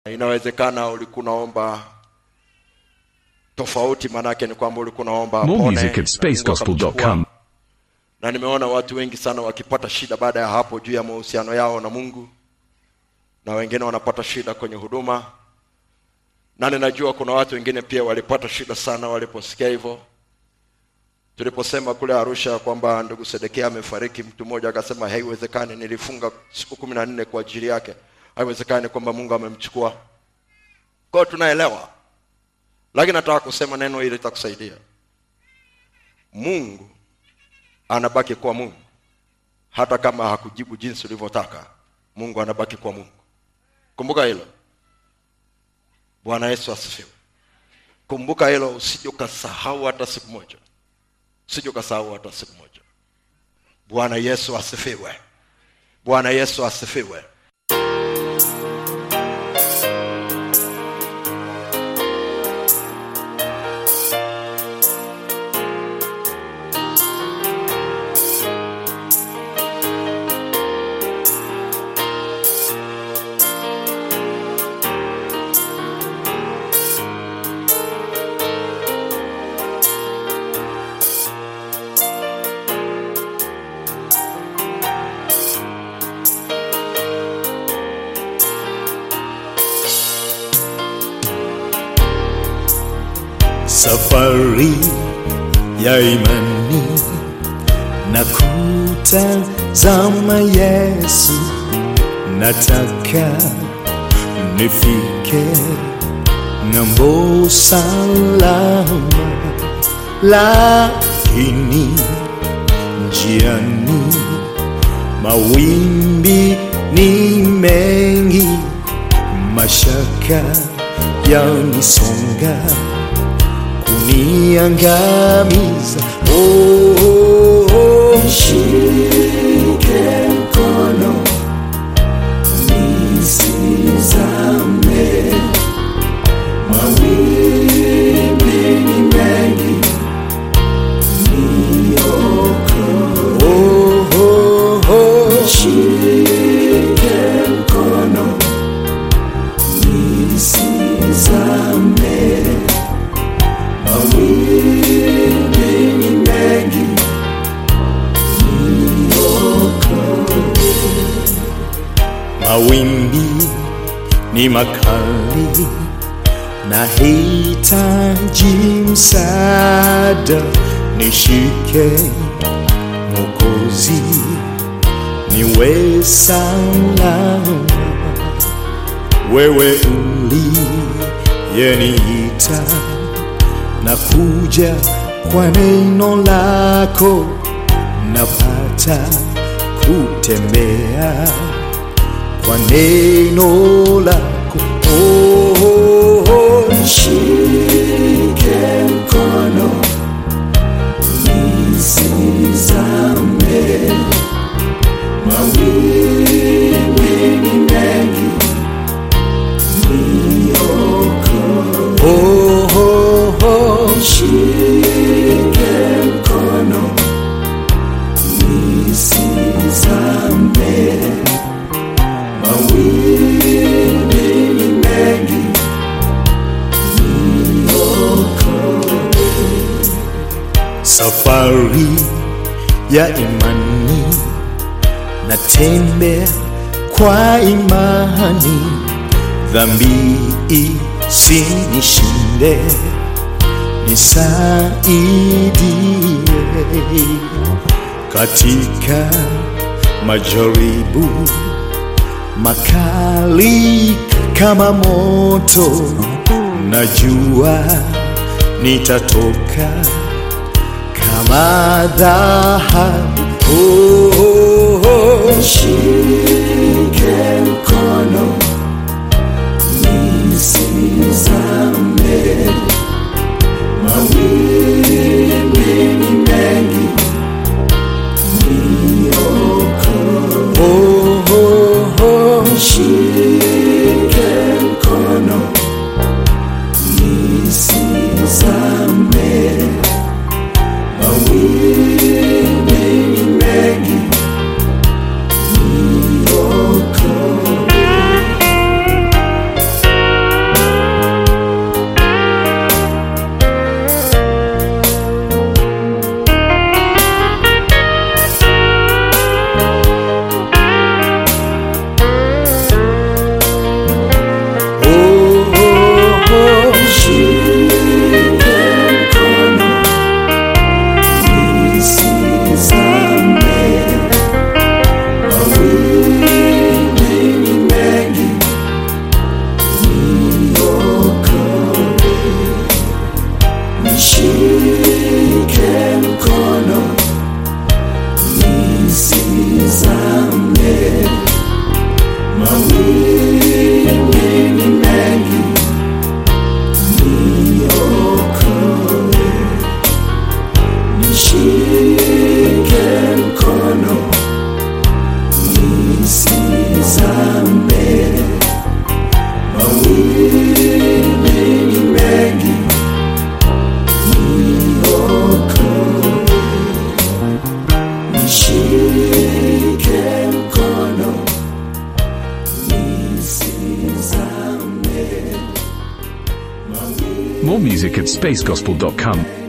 Inawezekana ulikuwa unaomba tofauti, manake ni kwamba ulikuwa unaomba More music at spacegospel.com. Na nimeona watu wengi sana wakipata shida baada ya hapo juu ya mahusiano yao na Mungu, na wengine wanapata shida kwenye huduma. Na ninajua kuna watu wengine pia walipata shida sana waliposikia hivyo. Tuliposema kule Arusha kwamba ndugu Sedekia amefariki, mtu mmoja akasema haiwezekani, nilifunga siku 14 kwa ajili yake, haiwezekani kwamba Mungu amemchukua. Kwa tunaelewa, lakini nataka kusema neno hili litakusaidia. Mungu anabaki kwa Mungu. Hata kama hakujibu jinsi ulivyotaka, Mungu anabaki kwa Mungu. Kumbuka hilo. Bwana Yesu asifiwe. Kumbuka hilo, usije ukasahau hata siku moja. Usije ukasahau hata siku moja. Bwana Yesu asifiwe. Bwana Yesu asifiwe. Safari ya imani na kutazama Yesu, nataka nifike ng'ambo salama, lakini njiani mawimbi ni mengi, mashaka yanisonga kuniangamiza. Nishike mkono nisizame, mawimbi ni mengi, niokoe. Nishike mkono nisizame, mawimbi ni mengi, niokoe. Mawimbi ni makali, nahitaji msaada, nishike Mwokozi niwe salama. Wewe uliyeniita na kuja kwa neno lako, napata kutembea kwa neno lako. Nishike mkono nisizame, mawimbi ni mengi, niokoe. Nishike mkono nisizame, mawimbi ni mengi, niokoe. Safari ya imani, natembea kwa imani, dhambi isinishinde, nisaidie katika majaribu makali kama moto, najua nitatoka kama dhahabu. Nishike mkono nisizame, mawimbi ni mengi, niokoe. Nishike mkono nisizame, mawimbi ni mengi, niokoe. More music at spacegospel.com.